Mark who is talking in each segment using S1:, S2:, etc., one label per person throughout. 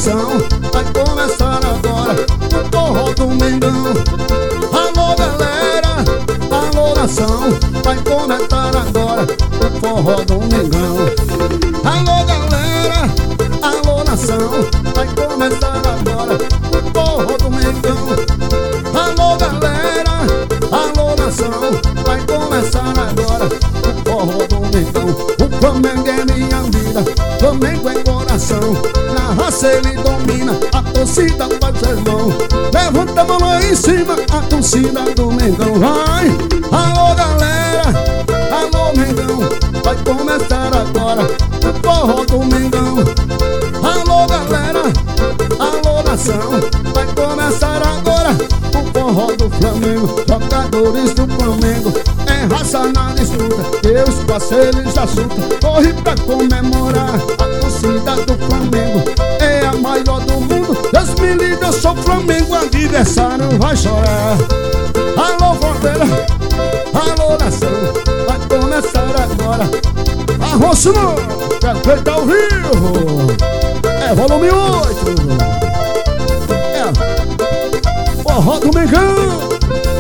S1: coração. Vai começar agora o forró do Mengão. Alô galera, alô nação, vai começar agora o forró do Mengão. Alô galera, alô nação, vai começar agora o forró do Mengão. Alô galera, alô nação, vai começar agora o forró do Mengão. O Flamengo é minha vida, Flamengo é coração. Na raça ele domina, a torcida faz sermão. Levanta a mão lá em cima, a torcida do Mengão. Vai! Alô galera, alô Mengão, vai começar agora o forró do Mengão. Alô galera, alô nação, vai começar agora o forró do Flamengo. Jogadores do Flamengo é raça na disputa, teus parceiros assuntam, corre pra comemorar. A torcida do Flamengo é a maior do mundo. Deus me livre, eu sou Flamengo, adversário vai chorar. Alô Fronteira, alô nação, vai começar agora. Arroço não, quero feito ao vivo. É volume 8. É forró do Mengão.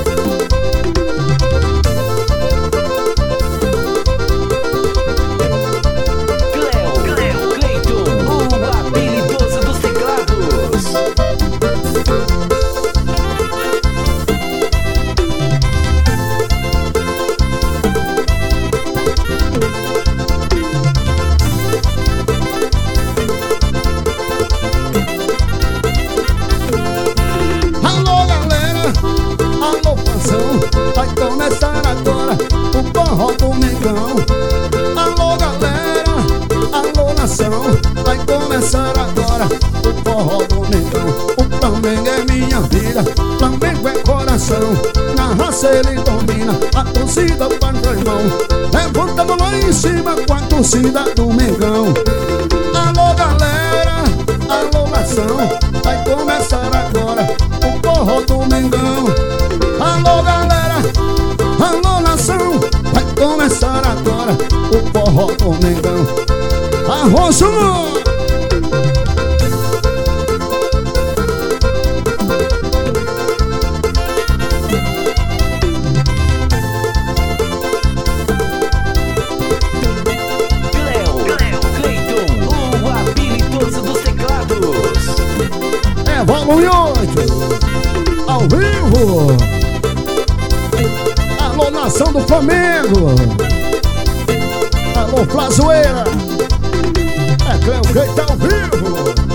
S1: Vai começar agora o forró do Mengão. Alô galera, alô nação, vai começar agora o forró do Mengão. O Flamengo é minha vida, Flamengo é coração. Na raça ele domina, a torcida faz irmão. Levanta a mão lá em cima com a torcida do Mengão. Alô galera, alô nação, vai começar agora o forró do Mengão. Alô galera, alô nação, vai começar agora o forró do Mengão. Arroz no
S2: Cleiton, o habilidoso dos teclados.
S1: É volume 8, ao vivo. Alô nação do Flamengo, alô Flazoeira, é Cleiton ao vivo.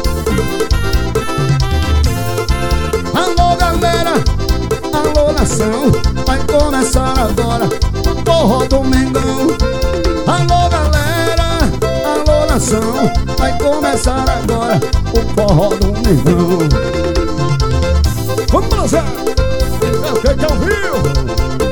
S1: Alô galera, alô nação, vai começar agora o forró do Mengão. Alô galera, alô nação, vai começar agora o forró do Mengão. Vamos lá, é Cleiton ao vivo.